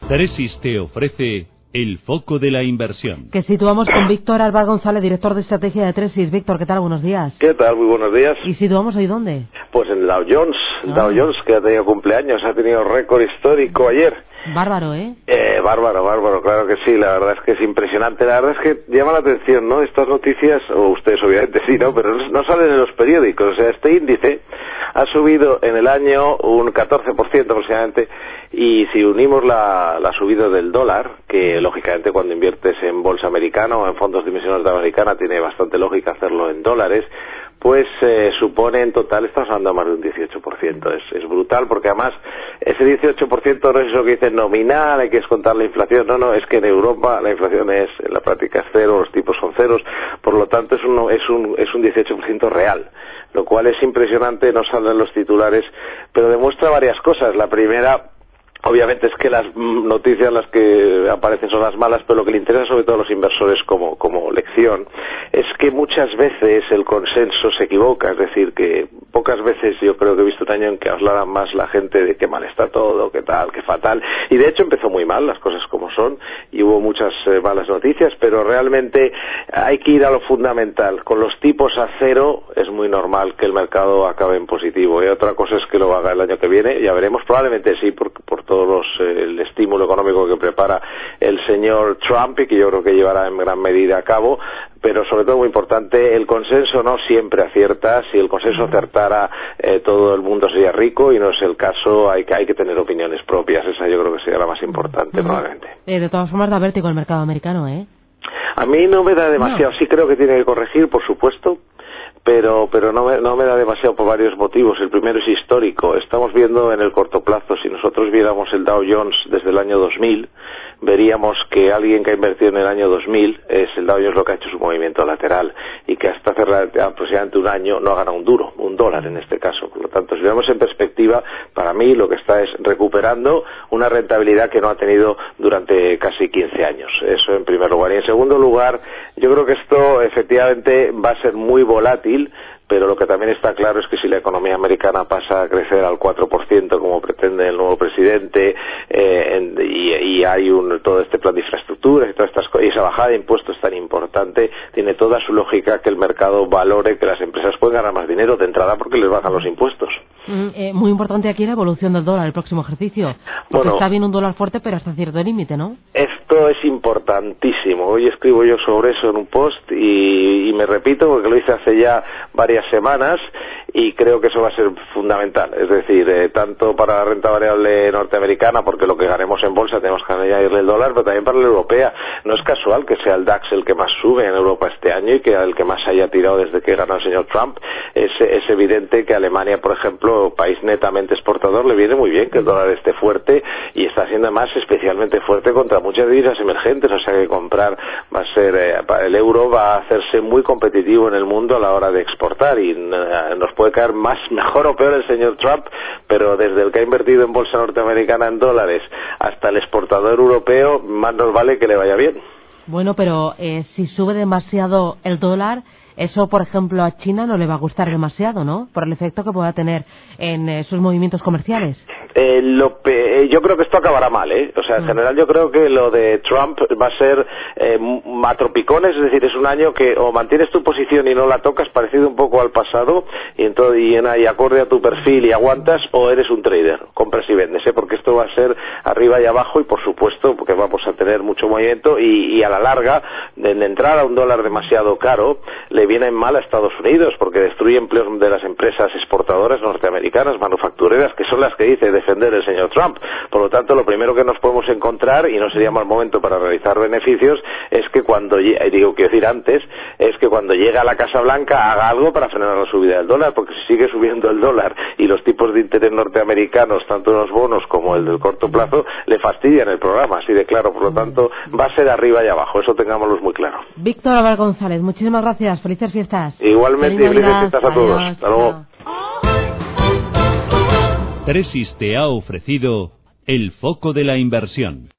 Tresis te ofrece el foco de la inversión. Que situamos con Víctor Álvarez González, director de estrategia de Tresis. Víctor, ¿qué tal? Buenos días. ¿Qué tal? Muy buenos días. ¿Y situamos hoy dónde? Pues en Dow Jones, Dow Jones, que ha tenido cumpleaños, ha tenido récord histórico ayer. Bárbaro, ¿eh? Bárbaro, claro que sí, la verdad es que es impresionante, la verdad es que llama la atención, ¿no? Estas noticias, o ustedes obviamente sí, ¿no? Pero no salen en los periódicos, o sea, este índice ha subido en el año un 14% aproximadamente, y si unimos la subida del dólar, que lógicamente cuando inviertes en bolsa americana o en fondos de inversión norteamericana tiene bastante lógica hacerlo en dólares, pues supone en total, estamos hablando de más de un 18%. Es brutal, porque además ese 18% no es eso que dicen nominal, hay que descontar la inflación. No, es que en Europa la inflación en la práctica es cero, los tipos son ceros, por lo tanto es un 18% real, lo cual es impresionante, no salen los titulares, pero demuestra varias cosas. La primera, obviamente, es que las noticias las que aparecen son las malas, pero lo que le interesa sobre todo a los inversores como lección es que muchas veces el consenso se equivoca, es decir, que pocas veces yo creo que he visto un año en que hablara más la gente de qué mal está todo, qué tal, qué fatal, y de hecho empezó muy mal, las cosas como son, y hubo muchas malas noticias, pero realmente hay que ir a lo fundamental. Con los tipos a cero es muy normal que el mercado acabe en positivo, y otra cosa es que lo haga el año que viene, ya veremos, probablemente sí, por todos el estímulo económico que prepara el señor Trump y que yo creo que llevará en gran medida a cabo, pero sobre todo muy importante, el consenso no siempre acierta. Si el consenso acertara, todo el mundo sería rico, y no es el caso. Hay que tener opiniones propias, esa yo creo que sería la más importante probablemente. De todas formas da vértigo el mercado americano, ¿eh? A mí no me da demasiado, sí creo que tiene que corregir, por supuesto, pero no me da demasiado por varios motivos. El primero es histórico. Estamos viendo en el corto plazo, si nosotros viéramos el Dow Jones desde el año 2000, veríamos que alguien que ha invertido en el año 2000, es el Dow Jones lo que ha hecho su movimiento lateral, y que hasta hace aproximadamente un año no ha ganado un dólar en este caso. Por lo tanto, si vemos en perspectiva, para mí lo que está es recuperando una rentabilidad que no ha tenido durante casi 15 años. Eso en primer lugar. Y en segundo lugar, yo creo que esto efectivamente va a ser muy volátil, pero lo que también está claro es que si la economía americana pasa a crecer al 4%, como pretende el nuevo presidente, y hay todo este plan de infraestructuras y todas estas cosas, y esa bajada de impuestos tan importante, tiene toda su lógica que el mercado valore que las empresas pueden ganar más dinero de entrada porque les bajan los impuestos. Muy importante aquí la evolución del dólar el próximo ejercicio, porque está bien un dólar fuerte, pero hasta cierto límite, ¿no? Esto es importantísimo. Hoy escribo yo sobre eso en un post y me repito porque lo hice hace ya varias semanas, y creo que eso va a ser fundamental. Es decir, tanto para la renta variable norteamericana, porque lo que ganemos en bolsa tenemos que añadirle el dólar, pero también para la europea. No es casual que sea el DAX el que más sube en Europa este año y que el que más haya tirado desde que ganó el señor Trump. Es evidente que Alemania, por ejemplo, país netamente exportador, le viene muy bien que el dólar esté fuerte, y está siendo además especialmente fuerte contra muchas divisas emergentes. O sea que comprar va a ser, el euro va a hacerse muy competitivo en el mundo a la hora de exportar, y nos puede caer mejor o peor el señor Trump, pero desde el que ha invertido en bolsa norteamericana en dólares hasta el exportador europeo, más nos vale que le vaya bien. Bueno, pero si sube demasiado el dólar, eso, por ejemplo, a China no le va a gustar demasiado, ¿no? Por el efecto que pueda tener en sus movimientos comerciales. Yo creo que esto acabará mal, ¿eh? O sea, en general yo creo que lo de Trump va a ser a tropicones, es decir, es un año que o mantienes tu posición y no la tocas, parecido un poco al pasado, y acorde a tu perfil y aguantas, o eres un trader, compras y vendes, ¿eh? Porque esto va a ser arriba y abajo, y por supuesto porque vamos a tener mucho movimiento, y a la larga, de entrar a un dólar demasiado caro, le viene mal a Estados Unidos, porque destruye empleos de las empresas exportadoras norteamericanas, manufactureras, que son las que dice defender el señor Trump. Por lo tanto, lo primero que nos podemos encontrar, y no sería mal momento para realizar beneficios, es que cuando llegue a la Casa Blanca haga algo para frenar la subida del dólar, porque si sigue subiendo el dólar y los tipos de interés norteamericanos, tanto los bonos como el del corto plazo, le fastidian el programa, así de claro. Por lo tanto, va a ser arriba y abajo, eso tengámoslo muy claro. Víctor Álvarez González, muchísimas gracias. Felices fiestas. Igualmente, felices fiestas a todos. Hasta luego. Tresis te ha ofrecido el foco de la inversión.